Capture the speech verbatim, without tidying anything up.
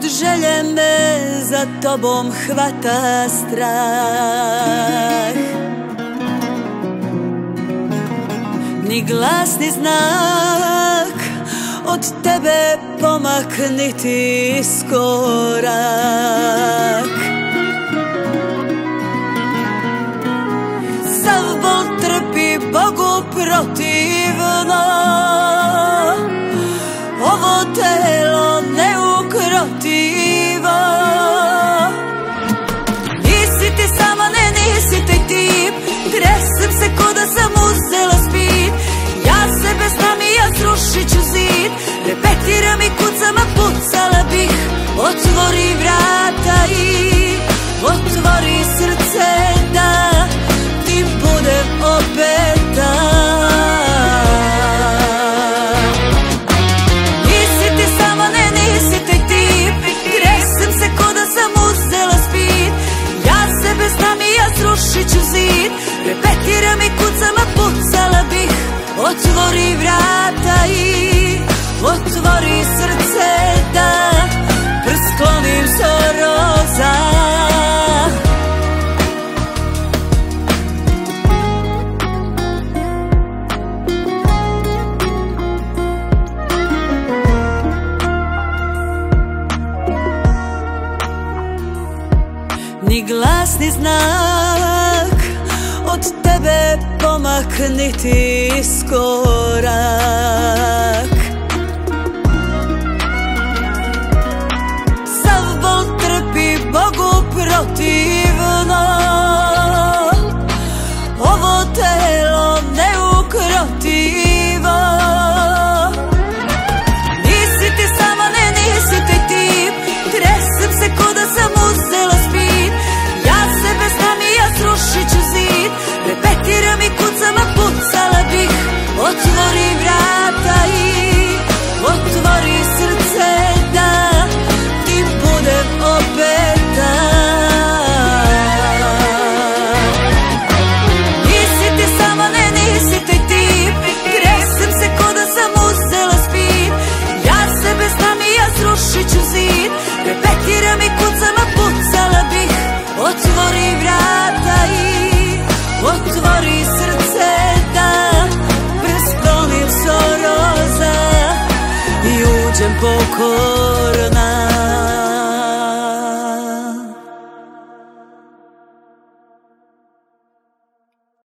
želje me za tobom hvata strah. Ni glas ni znak od tebe pomak niti iskorak. Sav bol trpi Bogu protivno, ovo telo neukrotivo. Nisi ti sama, ne nisi taj tip, tresem se ko da sam uzela speed. Ja sebe znam i ja srušit ću zid, repetiram i kucam, a pucala bih. Otvori vrata i otvori srce da ti budem opet dan. Nisi ti sama, ne nisi taj tip, tresem se ko da sam uzela speed. Ja sebe znam i ja srušit ću zid, repetiram i kucam, a pucala bih. Otvori vrata i otvori srce da prst klonim so roza. Ni glas ni znak od tebe pomak niti iskorak. Sav bol trpi Bogu protivno, ovo telo neukrotivo. Nisi ti sama, ne nisi taj tip, tresem se ko da sam uzela speed. Ja sebe znam i ja srušit ću zid, repetiram i kucam, a pucala bih. Otvori vrata i otvori srce da ti budem opet dan. Nisi ti sama, ne nisi taj tip, tresem se ko da sam uzela speed. Ja sebe znam i ja srušit ću zid, repetiram i kucam, a pucala bih. Otvori vrata i otvori srce da prst klonim so roza i uđem pokorna.